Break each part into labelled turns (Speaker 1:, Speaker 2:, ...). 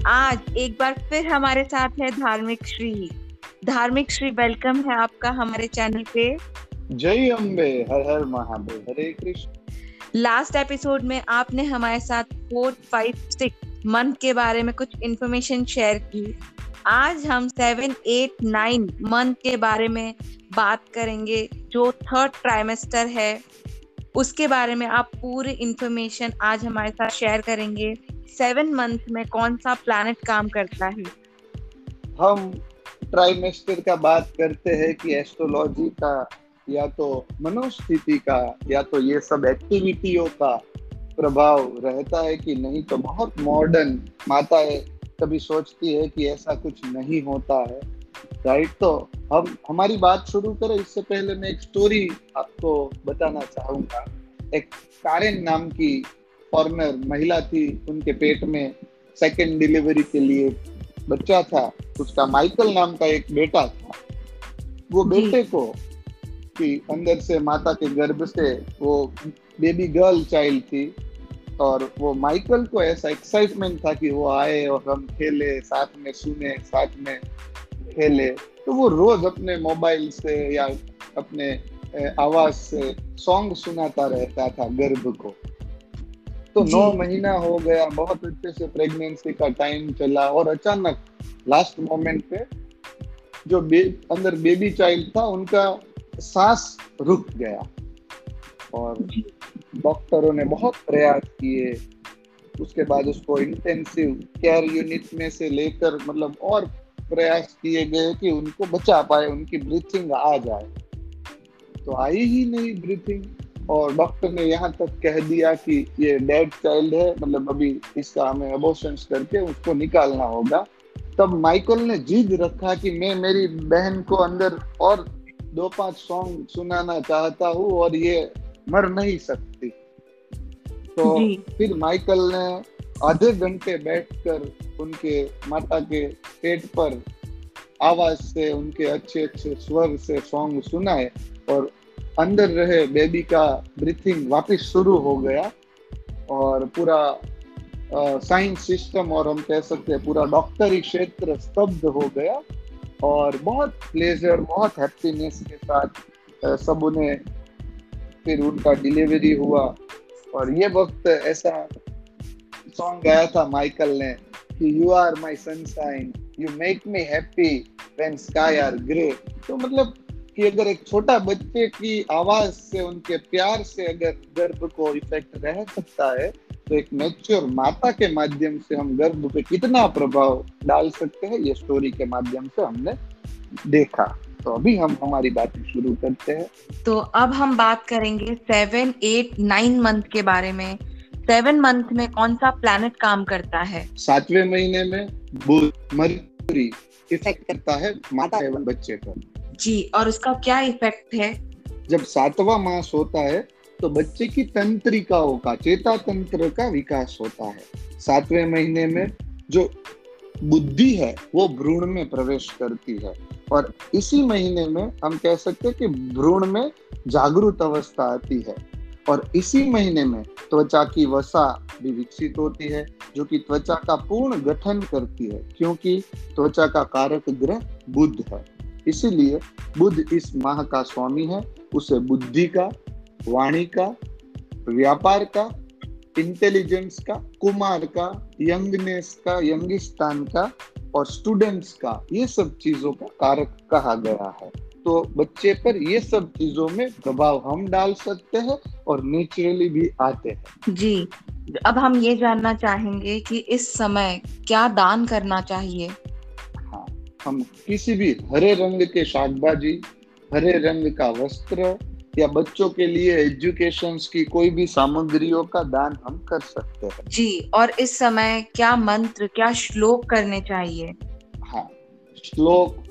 Speaker 1: आज एक बार फिर हमारे साथ है धार्मिक श्री। धार्मिक श्री, वेलकम है आपका हमारे चैनल पे।
Speaker 2: जय अम्बे, हर हर महादेव, हरे कृष्ण।
Speaker 1: लास्ट एपिसोड में आपने हमारे साथ 4, 5, 6 मंथ के बारे में कुछ इंफॉर्मेशन शेयर की। आज हम 7, 8, 9 मंथ के बारे में बात करेंगे, जो थर्ड ट्राइमेस्टर है उसके बारे में आप पूरी इंफॉर्मेशन आज हमारे साथ शेयर करेंगे। 7 मंथ में कौन सा प्लैनेट काम करता है।
Speaker 2: हम ट्राइमेस्टर का बात करते हैं कि एस्ट्रोलॉजी का या तो मनोस्थिति का या तो ये सब एक्टिविटियों का प्रभाव रहता है कि नहीं, तो बहुत मॉडर्न माताएं कभी सोचती है कि ऐसा कुछ नहीं होता है, राइट। तो हम हमारी बात शुरू करें इससे पहले मैं एक स्टोरी आपको बताना चाहूंगा। एक कारेन नाम की फॉरेनर महिला थी, उनके पेट में सेकेंड डिलीवरी के लिए बच्चा था। उसका माइकल नाम का एक बेटा था। वो बेटे को कि अंदर से माता के गर्भ से वो बेबी गर्ल चाइल्ड थी, और वो माइकल को ऐसा एक्साइटमेंट था कि वो आए और हम खेले, साथ में सुने, साथ में खेले। तो वो रोज अपने मोबाइल से या अपने आवाज से सॉन्ग सुनाता रहता था गर्भ को। तो 9 महीना हो गया, बहुत अच्छे से प्रेगनेंसी का टाइम चला, और अचानक लास्ट मोमेंट पे जो अंदर बेबी चाइल्ड था उनका सांस रुक गया, और डॉक्टरों ने बहुत प्रयास किए। उसके बाद उसको इंटेंसिव केयर यूनिट में से लेकर मतलब और प्रयास किए गए कि उनको बचा पाए, उनकी ब्रीथिंग आ जाए। तो आई ही नहीं ब्रीथिंग, और डॉक्टर ने यहाँ तक कह दिया कि ये डेड चाइल्ड है, मतलब अभी इसका हमें अबॉर्शन करके उसको निकालना होगा। तब माइकल ने जिद रखा कि मैं मेरी बहन को अंदर और 2-5 सॉन्ग सुनाना चाहता हूँ और ये मर नहीं सकती। तो फिर माइकल ने आधे घंटे बैठकर उनके माता के पेट पर आवाज से, उनके अच्छे अच्छे स्वर से सॉन्ग सुनाए, और अंदर रहे बेबी का ब्रीथिंग वापस शुरू हो गया। और पूरा साइंस सिस्टम, और हम कह सकते हैं पूरा डॉक्टरी क्षेत्र स्तब्ध हो गया, और बहुत प्लेजर, बहुत हैप्पीनेस के साथ सबने फिर उनका डिलीवरी हुआ। और ये वक्त ऐसा सॉन्ग गाया था माइकल ने कि you are my sunshine, you make me happy when sky are grey. तो मतलब कि अगर एक छोटा बच्चे की आवाज से, उनके प्यार से अगर गर्भ को इफेक्ट रह सकता है, तो एक मैच्योर माता के माध्यम से हम गर्भ पे कितना प्रभाव डाल सकते हैं, ये स्टोरी के माध्यम से हमने देखा। तो अभी हम हमारी बातें शुरू करते हैं।
Speaker 1: तो अब हम बात करेंगे 7, 8, 9 मंथ के बारे में। 7 मंथ में कौन सा प्लैनेट काम करता है।
Speaker 2: 7वें महीने में बुध, मरकरी इफेक्ट करता है माता एवं बच्चे पर।
Speaker 1: जी, और उसका क्या इफेक्ट है।
Speaker 2: जब 7वां मास होता है तो बच्चे की तंत्रिकाओं का, चेता तंत्र का विकास होता है। 7वें महीने में जो बुद्धि है वो भ्रूण में प्रवेश करती है, और इसी महीने में हम कह सकते हैं कि भ्रूण में जागृत अवस्था आती है। और इसी महीने में त्वचा की वसा भी विकसित होती है, जो कि त्वचा का पूर्ण गठन करती है, क्योंकि त्वचा का कारक ग्रह बुध है। इसीलिए बुध इस माह का स्वामी है। उसे बुद्धि का, वाणी का, व्यापार का, इंटेलिजेंस का, कुमार का, यंगनेस का, यंगिस्तान का और स्टूडेंट्स का, ये सब चीजों का कारक कहा गया है। तो बच्चे पर ये सब चीजों में प्रभाव हम डाल सकते हैं और नेचुरली भी आते हैं।
Speaker 1: जी, अब हम ये जानना चाहेंगे कि इस समय क्या दान करना चाहिए।
Speaker 2: हाँ, हम किसी भी हरे रंग के शाकभाजी, हरे रंग का वस्त्र, या बच्चों के लिए एजुकेशन की कोई भी सामग्रियों का दान हम कर सकते हैं।
Speaker 1: जी, और इस समय क्या मंत्र, क्या श्लोक करने चाहिए।
Speaker 2: हाँ, श्लोक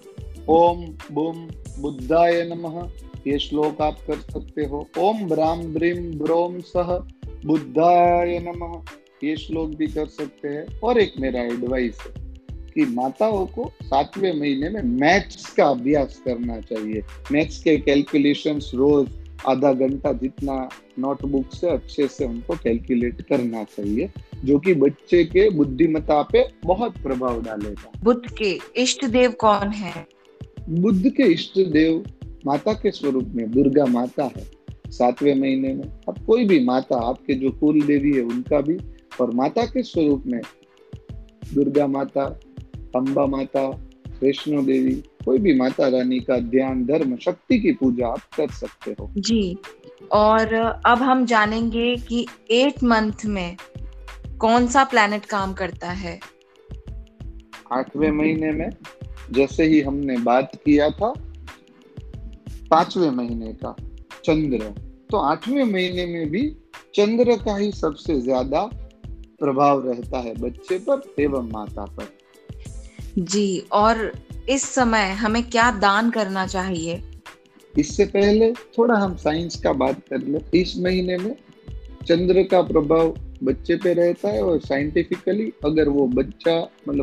Speaker 2: ओम बूम बुद्धाय नमः, ये श्लोक आप कर सकते हो। ओम ब्राम ब्रीम ब्रोम सह बुद्धाय नमः, ये श्लोक भी कर सकते हैं। और एक मेरा एडवाइस है कि माताओं को 7वें महीने में मैथ्स का अभ्यास करना चाहिए। मैथ्स के कैलकुलेशंस रोज आधा घंटा जितना नोटबुक से अच्छे से उनको कैलकुलेट करना चाहिए, जो कि बच्चे के बुद्धिमत्ता पे बहुत प्रभाव डालेगा।
Speaker 1: बुद्ध के इष्ट देव कौन है?
Speaker 2: बुद्ध के इष्ट देव माता के स्वरूप में दुर्गा माता है। 7वें महीने में अब कोई भी माता, आपके जो कुल देवी है उनका भी, और माता के स्वरूप में दुर्गा माता, अम्बा माता, वैष्णो देवी, कोई भी माता रानी का ध्यान, धर्म, शक्ति की पूजा आप कर सकते हो।
Speaker 1: जी, और अब हम जानेंगे कि 8 मंथ में कौन सा प्लैनेट काम करता है।
Speaker 2: 8वें महीने में जैसे ही हमने बात किया था 5वें महीने का चंद्र, तो 8वें महीने में भी चंद्र का ही सबसे ज्यादा प्रभाव रहता है बच्चे पर एवं माता पर।
Speaker 1: जी, और इस समय हमें क्या दान करना चाहिए?
Speaker 2: इससे पहले थोड़ा हम साइंस का बात कर ले। इस महीने में चंद्र का प्रभाव बच्चे पे रहता है, और साइंटिफिकली अगर वो बच्चा मतलब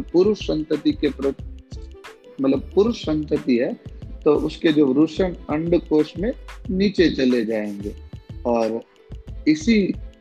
Speaker 2: पुरुष संतति है तो उसके जो वृषण अंडकोश में नीचे चले जाएंगे, और इसी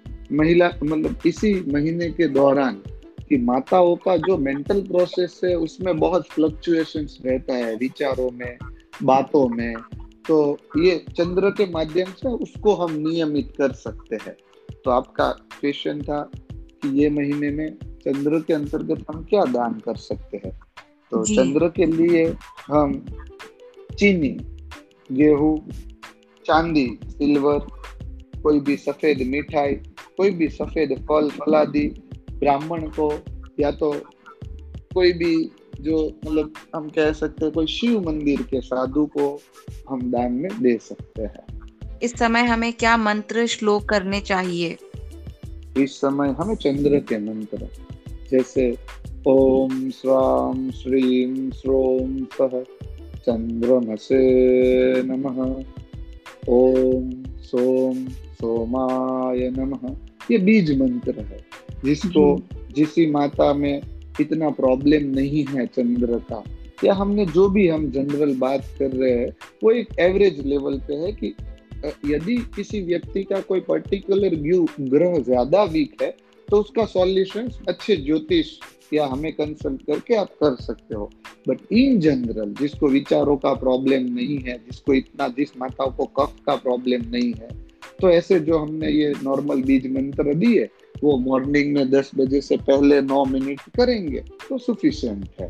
Speaker 2: महीने के दौरान कि माताओं का जो मेंटल प्रोसेस है उसमें बहुत फ्लक्चुएशंस रहता है, विचारों में, बातों में, तो ये चंद्र के माध्यम से उसको हम नियमित कर सकते हैं। तो आपका क्वेश्चन था कि ये महीने में चंद्र के अंतर्गत हम क्या दान कर सकते हैं। तो चंद्र के लिए हम चीनी, गेहूं, चांदी, सिल्वर, कोई भी सफेद मिठाई, कोई भी सफेद फल फलादि ब्राह्मण को, या तो कोई भी जो मतलब हम कह सकते हैं कोई शिव मंदिर के साधु को हम दान में दे सकते हैं।
Speaker 1: इस समय हमें क्या मंत्र श्लोक करने चाहिए?
Speaker 2: इस समय हमें चंद्र के मंत्र जैसे ओम स्वाम श्रीम श्रोम सह चंद्रमसे नमः, ओम सोम सोमाय नमः, ये बीज मंत्र है जिसको जिसी माता में इतना प्रॉब्लम नहीं है चंद्र का, या हमने जो भी हम जनरल बात कर रहे हैं वो एक एवरेज लेवल पे है कि यदि किसी व्यक्ति का कोई पर्टिकुलर ग्रह ज्यादा वीक है तो उसका सॉल्यूशन अच्छे ज्योतिष या हमें कंसल्ट करके आप कर सकते हो। बट इन जनरल जिसको विचारों का प्रॉब्लम नहीं है, जिस माताओं को कफ का प्रॉब्लम नहीं है, तो ऐसे जो हमने ये नॉर्मल बीज मंत्र दिए वो मॉर्निंग में 10 बजे से पहले 9 मिनट करेंगे तो सफिशिएंट है।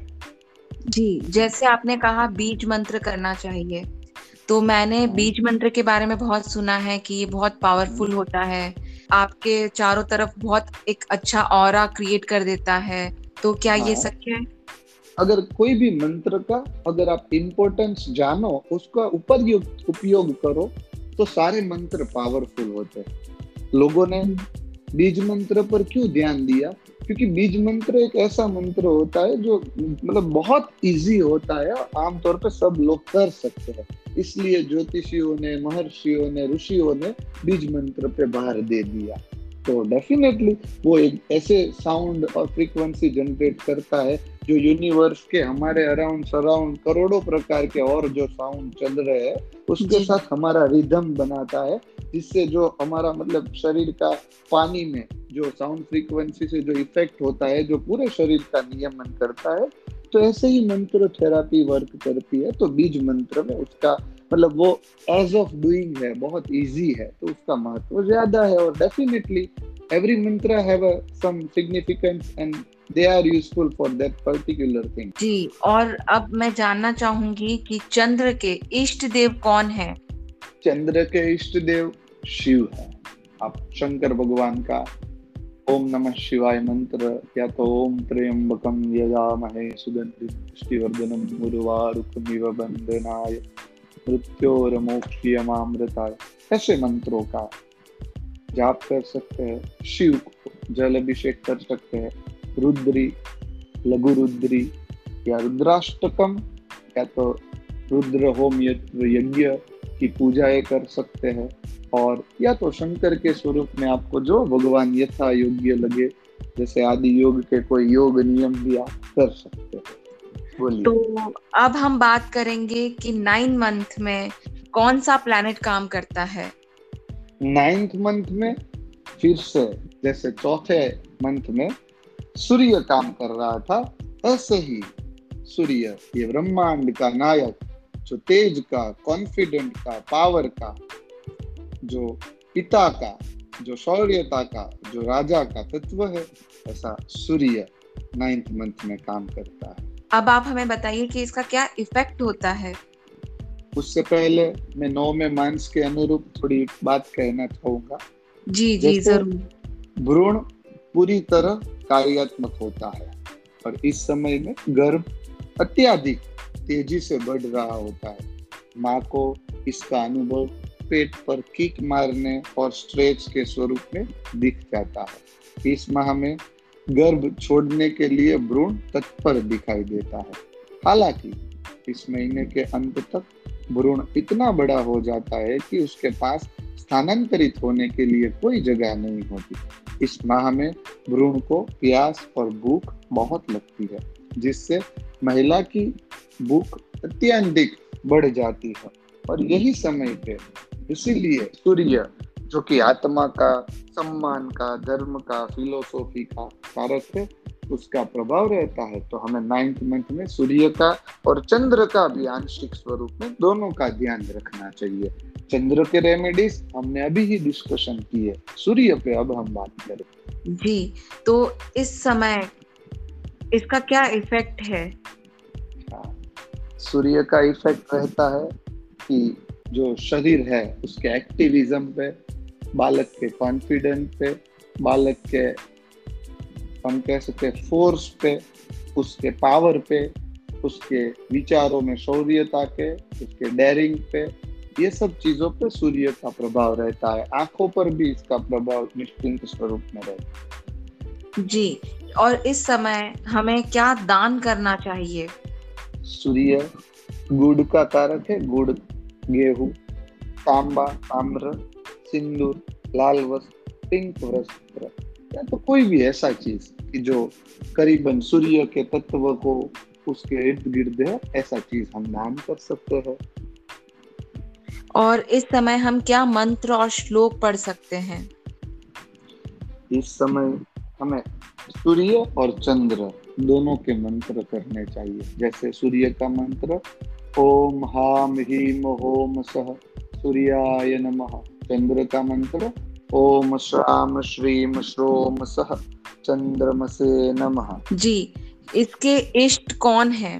Speaker 1: जी, जैसे आपने कहा बीज मंत्र करना चाहिए, तो मैंने बीज मंत्र के बारे में बहुत सुना है कि ये बहुत पावरफुल होता है, आपके चारों तरफ बहुत एक अच्छा ऑरा क्रिएट कर देता है, तो क्या ये सच है?
Speaker 2: अगर कोई भी मंत्र का अगर आप इम्पोर्टेंस जानो, उसका उपयोग करो, तो सारे मंत्र पावरफुल होते हैं। लोगों ने बीज मंत्र पर क्यों ध्यान दिया? क्योंकि बीज मंत्र एक ऐसा मंत्र होता है जो मतलब बहुत इजी होता है, आमतौर पर सब लोग कर सकते हैं, इसलिए ज्योतिषियों ने, महर्षियों ने, ऋषियों ने बीज मंत्र पे भार दे दिया। तो डेफिनेटली वो एक ऐसे साउंड और फ्रीक्वेंसी जनरेट करता है जो यूनिवर्स के हमारे अराउंड सराउंड करोड़ों प्रकार के और जो साउंड चल रहे हैं उसके साथ हमारा रिदम बनाता है, जिससे जो हमारा मतलब शरीर का पानी में जो साउंड फ्रीक्वेंसी से जो इफेक्ट होता है, जो पूरे शरीर का नियमन करता है। तो ऐसे ही मंत्र थेरापी वर्क करती है। तो बीज मंत्र में उसका मतलब वो एज ऑफ डूइंग है, बहुत इजी है, तो उसका महत्व ज्यादा है। और definitely every mantra have some significance and they are useful for that particular thing.
Speaker 1: जी, और अब मैं जानना चाहूंगी कि चंद्र के इष्ट देव कौन है?
Speaker 2: चंद्र के इष्ट देव शिव है। आप शंकर भगवान का ओम नमः शिवाय मंत्र, या तो ओम त्र्यंबकम यजामहे सुगंधिं पुष्टिवर्धनम उर्वारुकमिव बंधनाय मृत्योर्मोक्षयमामृताय, ऐसे मंत्रों का जाप कर सकते हैं। शिव को जल अभिषेक कर सकते हैं, रुद्री, लघु रुद्री या रुद्राष्टकम, या तो रुद्र होम यज्ञ की पूजाएं कर सकते हैं, और या तो शंकर के स्वरूप में आपको जो भगवान यथा योग्य लगे, जैसे आदि योग के कोई योग नियम भी आप कर सकते हैं।
Speaker 1: तो अब हम बात करेंगे कि 9 मंथ में कौन सा प्लैनेट काम करता है?
Speaker 2: 9th मंथ में फिर से जैसे चौथे मंथ में सूर्य काम कर रहा था, ऐसे ही सूर्य ये ब्रह्मांड का नायक, जो तेज का, कॉन्फिडेंट का, पावर का, जो पिता का, जो शौर्यता का, जो राजा का तत्व है, ऐसा सूर्य 9th मंथ में काम करता है।
Speaker 1: अब आप हमें बताइए कि इसका क्या इफेक्ट होता है।
Speaker 2: उससे पहले मैं 9वें मांस के अनुरूप थोड़ी बात कहना चाहूंगा।
Speaker 1: जी जी जरूर।
Speaker 2: भ्रूण पूरी तरह कार्यात्मक होता है और इस समय में गर्भ अत्यधिक तेजी से बढ़ रहा होता है। माँ को इसका अनुभव पेट पर किक मारने और स्ट्रेच के स्वरूप में दिख जाता है। इस माह में गर्भ छोड़ने के लिए भ्रूण तत्पर दिखाई देता है। हालांकि इस महीने के अंत तक भ्रूण इतना बड़ा हो जाता है कि उसके पास स्थानांतरित होने के लिए कोई जगह नहीं होती। इस माह में भ्रूण को प्यास और भूख बहुत लगती है, जिससे महिला की भूख अत्यधिक बढ़ जाती है। और यही समय पे इसीलिए सूर्य, जो कि आत्मा का, सम्मान का, धर्म का, फिलोसॉफी का कारक है, उसका प्रभाव रहता है। तो हमें 9th मंथ में सूर्य का और चंद्र का भी आंशिक स्वरूप में दोनों का ध्यान रखना चाहिए। चंद्र के रेमेडीज हमने अभी ही डिस्कशन की है, सूर्य पे अब हम बात करें।
Speaker 1: जी, तो इस समय इसका क्या इफेक्ट है?
Speaker 2: सूर्य का इफेक्ट रहता है कि जो शरीर है उसके एक्टिविज्म पे, बालक के कॉन्फिडेंस पे, बालक के हम कह सकते हैं फोर्स पे, उसके पावर पे, उसके विचारों में शौर्यता के, उसके डेयरिंग पे, ये सब चीजों पे सूर्य का प्रभाव रहता है। आंखों पर भी इसका प्रभाव निश्चित स्वरूप में रहता है।
Speaker 1: जी, और इस समय हमें क्या दान करना चाहिए?
Speaker 2: सूर्य गुड़ का कारक है। गुड़, गेहूं, तांबा, ताम्र, सिंदूर, लाल वस्त्र, पिंक वस्त्र, या तो कोई भी ऐसा चीज कि जो करीबन सूर्य के तत्व को उसके इर्द गिर्द है, ऐसा चीज हम दान कर सकते हैं।
Speaker 1: और इस समय हम क्या मंत्र और श्लोक पढ़ सकते हैं? इस
Speaker 2: समय हमें सूर्य और चंद्र दोनों के मंत्र करने चाहिए। जैसे सूर्य का मंत्र ओम हाम हीम होम सह सूर्याय नमः। चंद्र का मंत्र ओम श्राम श्रीम श्रोम सह चंद्रमसे नमः।
Speaker 1: जी, इसके इष्ट कौन है?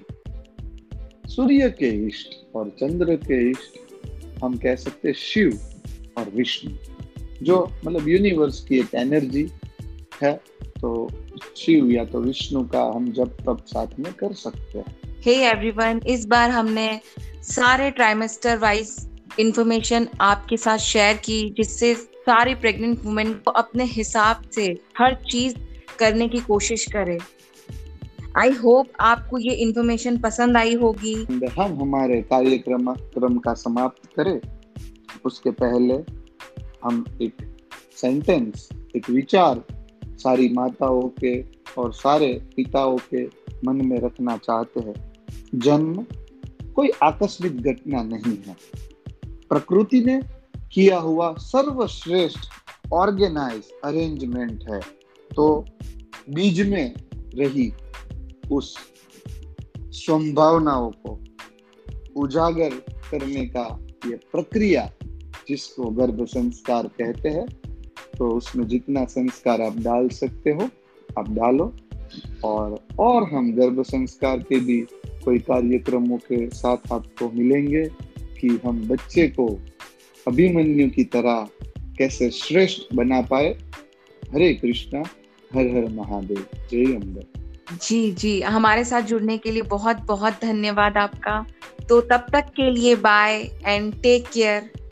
Speaker 2: सूर्य के इष्ट और चंद्र के इष्ट हम कह सकते शिव और विष्णु, जो मतलब यूनिवर्स की एक एनर्जी है। तो शिव या तो विष्णु का हम जब तब साथ में कर सकते हैं।
Speaker 1: हे एवरीवन, इस बार हमने सारे ट्राइमेस्टर वाइज इंफॉर्मेशन आपके साथ शेयर की, जिससे सारी प्रेग्नेंट वुमेन को अपने हिसाब से हर चीज करने की कोशिश करे। आई होप आपको ये इंफॉर्मेशन पसंद आई होगी।
Speaker 2: हम हमारे कार्यक्रम का समाप्त करें उसके पहले हम एक सेंटेंस, एक विचार सारी माताओं के और सारे पिताओं के मन में रखना चाहते हैं। जन्म कोई आकस्मिक घटना नहीं है, प्रकृति ने किया हुआ सर्वश्रेष्ठ ऑर्गेनाइज अरेंजमेंट है। तो बीज में रही उस संभावनाओं को उजागर करने का ये प्रक्रिया, जिसको गर्भ संस्कार कहते हैं, तो उसमें जितना संस्कार आप डाल सकते हो आप डालो। और हम गर्भ संस्कार के भी कोई कार्यक्रमों के साथ आपको मिलेंगे कि हम बच्चे को अभिमन्यु की तरह कैसे श्रेष्ठ बना पाए। हरे कृष्णा, हर हर महादेव, जय अम्बे।
Speaker 1: जी जी, हमारे साथ जुड़ने के लिए बहुत बहुत धन्यवाद आपका। तो तब तक के लिए बाय एंड टेक केयर।